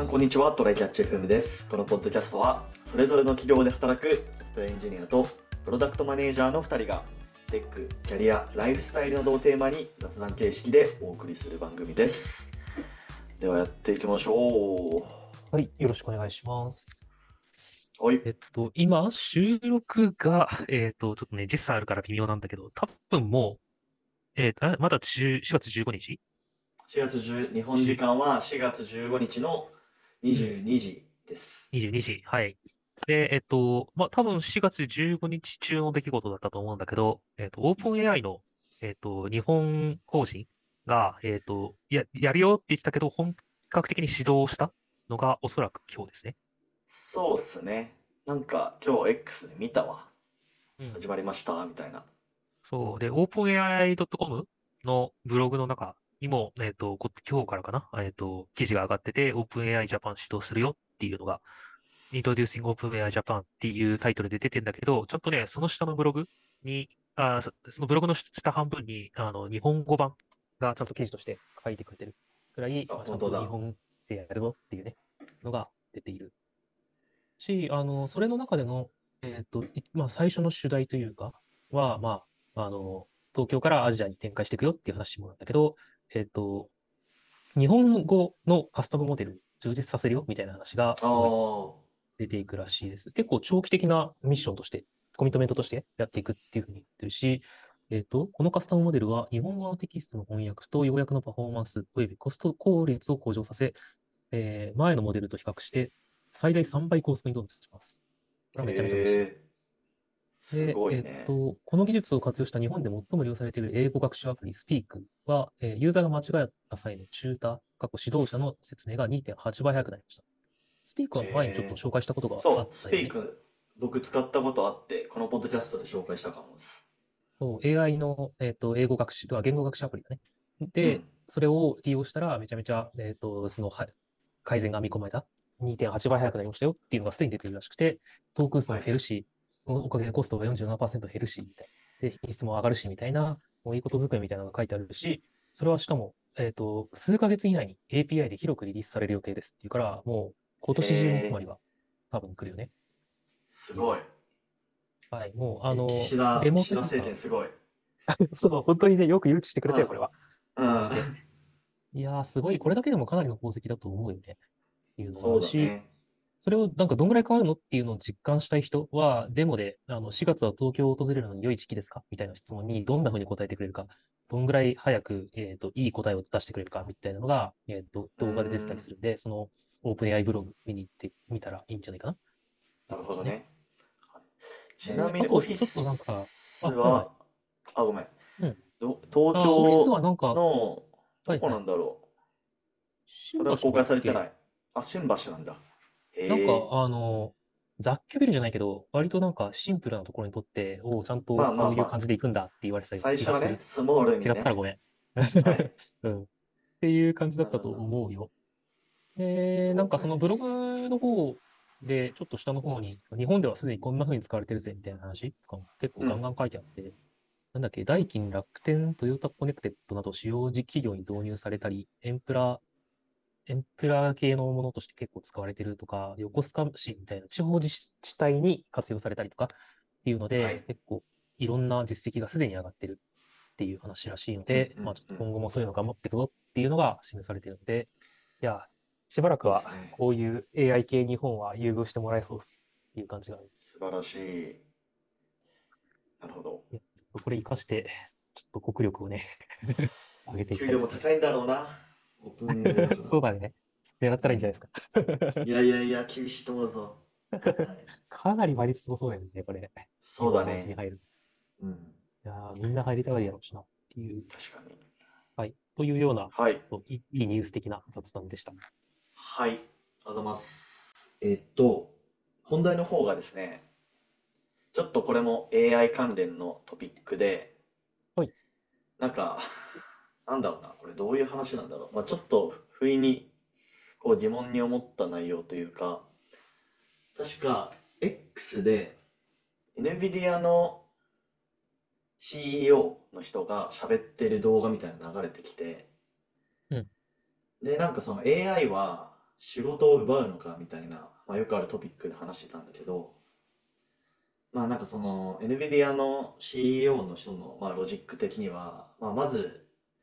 ん、こんにちは。トライキャッチ FM です。このポッドキャストは、それぞれの企業で働くソフトウェアエンジニアとプロダクトマネージャーの2人が、テック、キャリア、ライフスタイルなどをテーマに雑談形式でお送りする番組です。ではやっていきましょはい、よろしくお願いします。 う。はい。 今、収録が、ちょっとね、時差あるから微妙なんだけど、多分もう、まだ4月15日 4月10、日本時 10 間は4月15日のうん、 22時です。 22時。はい。で、多分4月15日中の出来事だったと思うんだけど、オープン AI の、日本法人が、やるよって言ってたけど、本格的に始動したのがおそらく今日ですね。 そうっすね。なんか今日 X で見たわ。 うん。 始まりましたみたいな。 そう。で、OpenAI.com のブログの中にも、今日からかな、記事が上がってて、OpenAI Japan 始動するよっていうのが、Introducing OpenAI Japan っていうタイトルで出てんだけど、ちゃんとね、その下のブログに、そのブログの下半分に、日本語版がちゃんと記事として書いてくれてるくらい、 あ、 ちゃん本当だ。 と日本でやるぞっていうね、のが出ているし、それの中での、最初の主題というか、は、東京からアジアに展開していくよっていう話もなんだけど、えっと、日本語のカスタムモデル充実させるよみたいな話があすごいあ、 出ていくらしいです。結構長期的なミッションとして、コミットメントとしてやっていくっていうふうに言ってるし、このカスタムモデルは日本語のテキストの翻訳と要約のパフォーマンス及びコスト効率を向上させ、前のモデルと比較して最大3倍高速に導入します。これはめちゃめちゃ嬉しい。 へえ、すで、 ごいね。 この技術を活用した日本で最も利用されている英語学習アプリ Speak は、ユーザーが間違った際のチューター、過去指導者の説明が2.8倍速くなりました。Speak は前にちょっとへえ。 紹介したことがあそう、スったよね。 ピーク、僕使ったことあって、このポッドキャストで紹介したかもです。 そう AI の、英語学習、言語学習アプリだね。で、 うん。 それを利用したらめちゃめちゃ、改善が見込まれた。2.8倍速くなりましたよっていうのがすでに出てるらしくて、トークン数はい。 も減るし、そのおかげでコストが47%減るし、みたいな。で、品質も上がるし、みたいな、もういいことづくめみたいなのが書いてあるし、それはしかも、数ヶ月以内に API で広くリリースされる予定ですっていうから、もう今へ年中につまりえ、 は多分来るよねっていう。 すごい。 はい、もう、デモ岸田政権というか、 すごい。 そう、本当にね、よく誘致してくれたよ、 うん。 これは。 うん。 マジで。いやー、すごい、これだけでもかなりの功績だと思うよね。っていうのがあそうるし、 だね。 それをなんかどんぐらい変わるのっていうのを実感したい人は、デモで、4月は東京を訪れるのに良い時期ですかみたいな質問にどんな風に答えてくれるか、どんぐらい早く、いい答えを出してくれるかみたいなのが、 うー動画で出てたりすん。 るんで、そのオープン AI ブログ見に行ってみたらいいんじゃないかなっていなう感じだね。 るほどね。ちなで、 みにオフィあと、ちょっとなんか、はいはい。 スは、あ、ごめん。 うん。 東オフィス京はなんか、 の、どこはいはい。 なんだろう。そ新橋とかれは公開だっけ？ されてない。あ、新橋なんだ。 なんか、 へえ。 雑居ビルじゃないけど、割となんかシンプルなところにとって、ちゃんまとあまあまあ。 そういう感じで行くんだって言われてた最初はね、 気がする。 スモールにね。 違ったらごめん。 はい。 うん。っていう感じだったとなるほど。 思うよ。で、なん了かそのブロ解です。 グの方で、ちょっと下の方に、日本ではすでにこんな風に使われてるぜみたいな話とかも結構うん。 ガンガン書いてあって、なんだっけ、ダイキン、楽天、トヨタコネクテッドなど主要企業に導入されたり、エンプラ系のものとして結構使われてるとか、横須賀市みたいな地方自治体に活用されたりとかっていうので、 はい。 結構いろんな実績がすでに上がってるっていう話らしいのうんで、 うんうん。 ちょっと今後もそういうの頑張っていくぞっていうのが示されているので、いや、しばらくいいっはすね。 こういう AI 系日本は優遇してもらえそうですっていう感じがある。 素晴らしい。なるほど。 いやちょっとこれ活かして、ちょっと国力をね、上げていき給たいですね。 料も高いんだろうな。オープン AI だから。 そうだね。狙ったらいいんじゃうん。 ないですか。 いやいやいや、厳しいと思うぞ。はい。 かなり割りすごそうだよね、これ。日本法人にそうだね。 入る。 うん。 いやーみんな入りたがりやろうしなっていう、 確かに。 はい。というような、 はい。 いいニュース的な雑談でした。 はい。ありがとうございます。本題の方がですね、ちょっとこれも AI 関連のトピックで、 はい。 なんか、なんだろうな、これどういう話なんだろう。まあちょっと不意にこう疑問に思った内容というか、確か X で NVIDIA の CEO の人が喋ってる動画みたいなの流れてきて、 うん。 で、なんかその AI は、 仕事を奪うのかみたいな、まあ、よくあるトピックで話してたんだけど、まあなんかその NVIDIA の CEO の人のまあロジック的には、まあ、まず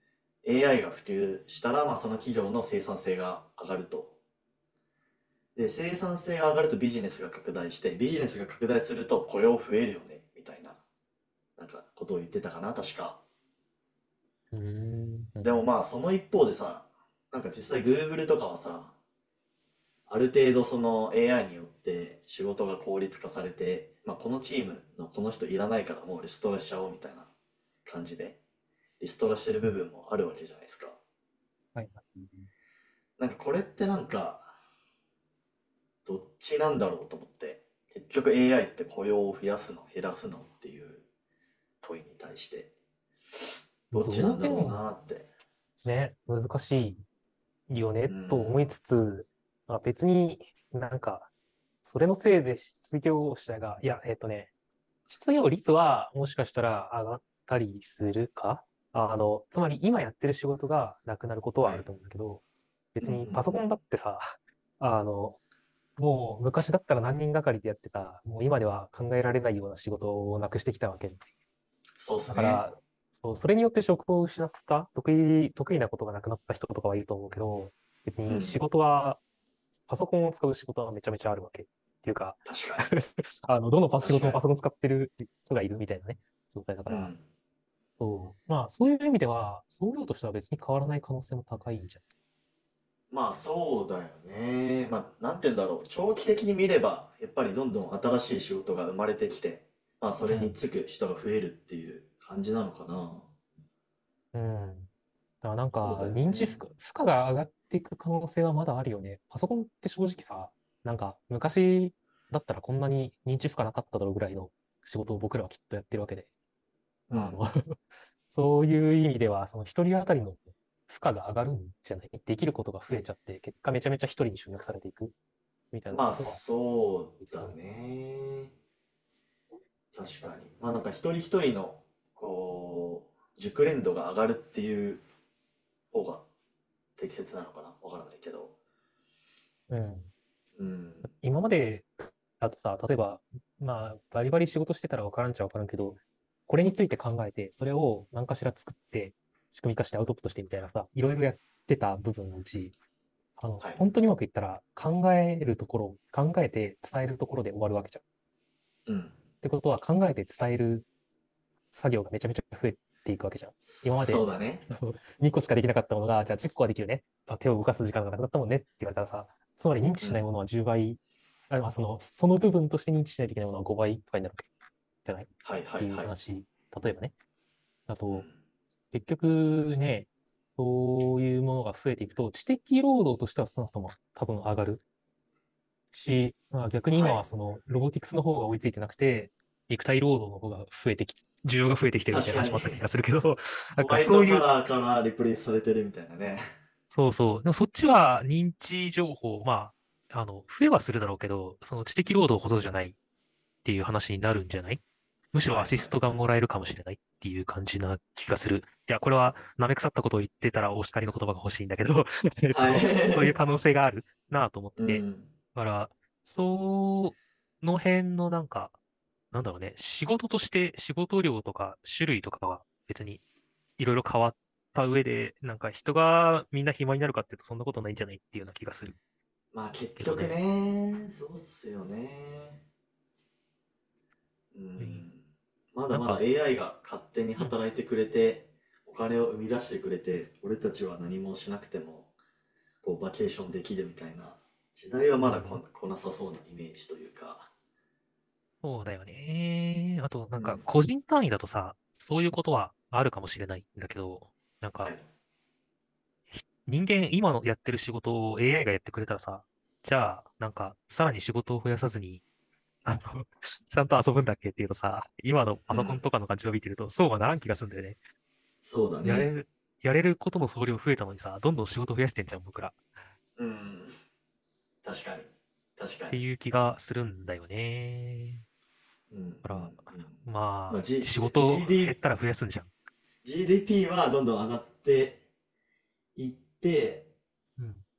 AI が普及したらまあその企業の生産性が上がると。で、生産性が上がるとビジネスが拡大して、ビジネスが拡大すると雇用増えるよね、みたいな、なんかことを言ってたかな、確か。 うーん。うん。 でもまあその一方でさ、なんか実際 Google とかはさ、ある程度その AI によって仕事が効率化されて、まあこのチームのこの人いらないからもうリストラしちゃおうみたいな感じで、リストラしてる部分もあるわけじゃないですか。 はい。 なんかこれってなんか、どっちなんだろうと思って、結局 AI って雇用を増やすの減らすのっていう問いに対して、どっちなんだろう上限なって。 ね、難しいよね、 うん。 と思いつつ、別になんか、それのせいで失業者が、いや、失業率はもしかしたら上がったりするか。つまり今やってる仕事がなくなることははい。 あると思うんだけど、 うんうんう別にパソコん。 ンだってさ、あの、もう昔だったら何人がかりでやってた、もう今では考えられないような仕事をなくしてきたわけじゃん。 そうっすね。 だから、そうそれによって職を失った、得意なことがなくなった人とかはいると思うけど、別うん。 に仕事は、パソコンを使う仕事はめちゃめちゃあるわけ。っていうか、 確かに。 どの仕確かに。 事もパソコン使ってる人がいるみたいなね、状態だから、 うん。 そう、まあ、そういう意味では、総量としては別に変わらない可能性も高いんじゃまあそうだよね。まあなんて言うんだろう。長期的に見れば、やっぱりどんどん新しい仕事が生まれてきて、まあそれない。 に就く人が増えるっていう感じなのかな。 うん。うん。だからなんか、 そうだよね。 認知負荷が上がっていく可能性はまだあるよね。パソコンって正直さ、なんか、昔だったらこんなに認知負荷なかっただろうぐらいの仕事を僕らはきっとやってるわけで。 うん。 そういう意味では、その一人当たりの負荷が上がるんじゃない？できることが増えちゃって、結果めちゃめちゃ一人に集約されていくみたいなまあことは、 そうだそう。 ね。確かに。まあなんか一人一人の、こう、熟練度が上がるっていう方が適切なのかなわからないけど。 うん。 うん。 今までだとさ、例えば、バリバリ仕事してたら分からんっちゃ分からんけど、これについて考えて、それを何かしら作って、仕組み化してアウトプットしてみたいなさ、いろいろやってた部分のうち、 はい。 本当にうまくいったら考えて伝えるところで終わるわけじゃん。っうん。 てことは、考えて伝える作業がめちゃめちゃ増えていくわけじゃん。今まで、 そうだね。 そう、2個しかできなかったものが、じゃあ10個はできるね。手を動かす時間がなくなったもんねって言われたらさ、つまり認知うん。 しないものは10倍、その部分として認知しないといけないものは5倍とかになるわけじゃないっはいはていういはい。 話。例えばね。あと、 うん。 結局ね、そういうものが増えていくと、知的労働としては少なくとも多分上がるし、逆にはい。 今はそのロボティクスの方が追いついてなくて、肉体労働の方が需要が増えてきてるみたい確かに。 な話もあった気がするけど、なんホワイトかそういう、 カラーからリプレイスされてるみたいなね。 そうそう。でもそっちは認知情報、増えはするだろうけど、その知的労働ほどじゃないっていう話になるんじゃない？むしろはいアシストがはいはい。 もらえるかもしれないっていう感じな気がする。いや、これは舐め腐ったことを言ってたらお叱りの言葉が欲しいんだけど、 はそういう可い。 能性があるなぁと思ってて。 うん。 だから、その辺のなんか、なんだろうね、仕事として仕事量とか種類とかは別にいろいろ変わった上で、なんか人がみんな暇になるかっていうとそんなことないんじゃないっていうような気がするまあ結局けどね。 ね、そうっすよね。ううん。 ん。まだまだなんか、 AI が勝手にうん。 働いてくれて、お金を生み出してくれて、俺たちは何もしなくても、こう、バケーションできるみたいな時代はまだうん。 来なさそうなイメージというか。 そうだよね。あと、なんか、 うん。 個人単位だとさ、そういうことはあるかもしれないんだけど、なんか、 はい。 人間、今のやってる仕事を AI がやってくれたらさ、じゃあ、なんか、さらに仕事を増やさずに、ちゃんと遊ぶんだっけっていうとさ、今のパソコンうん。 とかの感じを見てると、そうはならん気がするんだよね。 そうだね。 やれる、やれることの総量増えたのにさ、どんどん仕事増やしてんじゃん、僕ら。っうん。確かに。確かに。 ていう気がするんだよね。 うんうんだかうん。 ら、 まあ、 仕事減ったら増やすんじゃん。 GDP はどんどん上がっていって、 うん。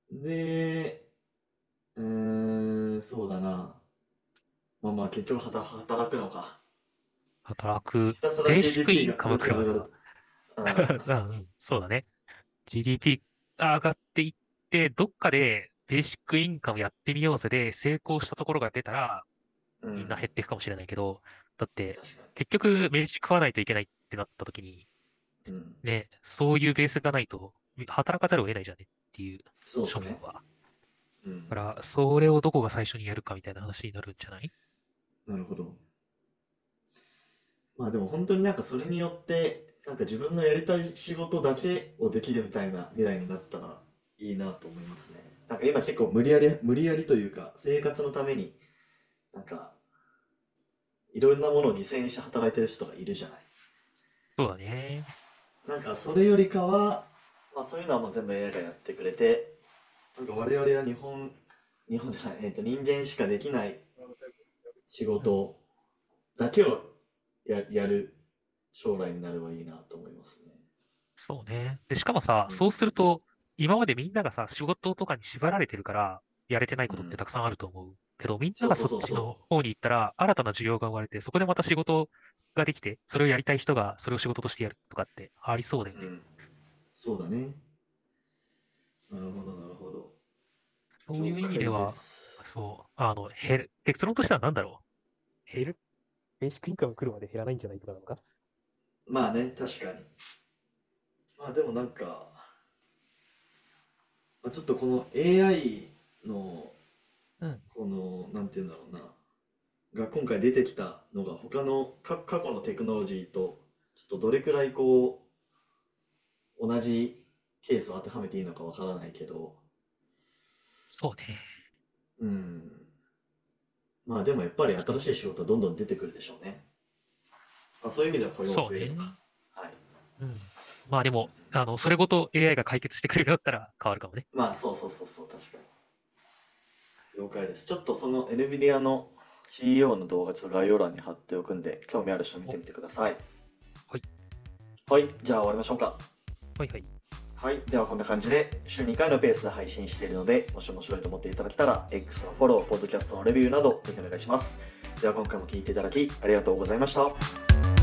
で、そうだな。まあまあ結局働くのか。 働く、 ひたすらベーシックイ GDP がンカム物価が上がる。 来るまでは、 うん。 そうだね。GDP が上がっていって、どっかでベーシックインカムやってみようぜで成功したところが出たら、 うん。 みんな減っていくかもしれないけど、だって、 確か結局飯食わないといけないってなった時に、 に。うん。 ね、そういうベースがないと、働かざるを得ないじゃんねっていう、 そうですね。 庶民は。 うん。 だから、それをどこが最初にやるかみたいな話になるんじゃない？ なるほど。まあでも本当になんかそれによって、なんか自分のやりたい仕事だけをできるみたいな未来になったらいいなと思いますね。なんか今結構無理やりというか、生活のために、なんかいろんなものを犠牲にして働いてる人がいるじゃない。 そうだね。 なんかそれよりかは、まあそういうのはもう全部 AI がやってくれて、なんか我々は日本じゃない、人間しかできない仕うん。 事だけをやる将来になればいいなと思いますね。 そうね。で、しかもさ、 うん。 そうすると、今までみんながさ、仕事とかに縛られてるから、やれてないことってうん。 たくさんあると思う。けど、みんなそうそうがそっちのそうそ方に行ったら、新たな需要が生まれて、そこでまた仕事ができて、それをやりたい人がそれを仕事としてやるとかってありそうだよう。うね。 ん。そうだね。なるほど、なるほど。 そういう意味で了解では、 す。 そう、結論としては何だろう。減るベーシックインカム来るまで減らないんじゃないとかなのか？ まあね、確かに。まあでもなんか、まあちょっとこの AI の、 うん。 この、なんて言うんだろうな、が今回出てきたのが他の過去のテクノロジーと、ちょっとどれくらいこう、同じケースを当てはめていいのかわからないけど、 そうね。 うん。まあでもやっぱり新しい仕事はどんどん出てくるでしょうね。まあ、そういう意味では雇用はそうね。 増えるのか。はい。 うん。まあでも、それごと AI が解決してくれるようだったら変わるかもね。 まあそうそうそうそう、確かに。了解です。ちょっとその NVIDIA の CEO の動画ちょっと概要欄に貼っておくんで、興味ある人見てお、 みてください。 はい。 はい、じゃあ終わりましょうか。 はいはい。 はい、ではこんな感じで週2回のペースで配信しているので、もし面白いと思っていただけたら、X のフォロー、ポッドキャストのレビューなどぜひお願いします。では今回も聞いていただきありがとうございました。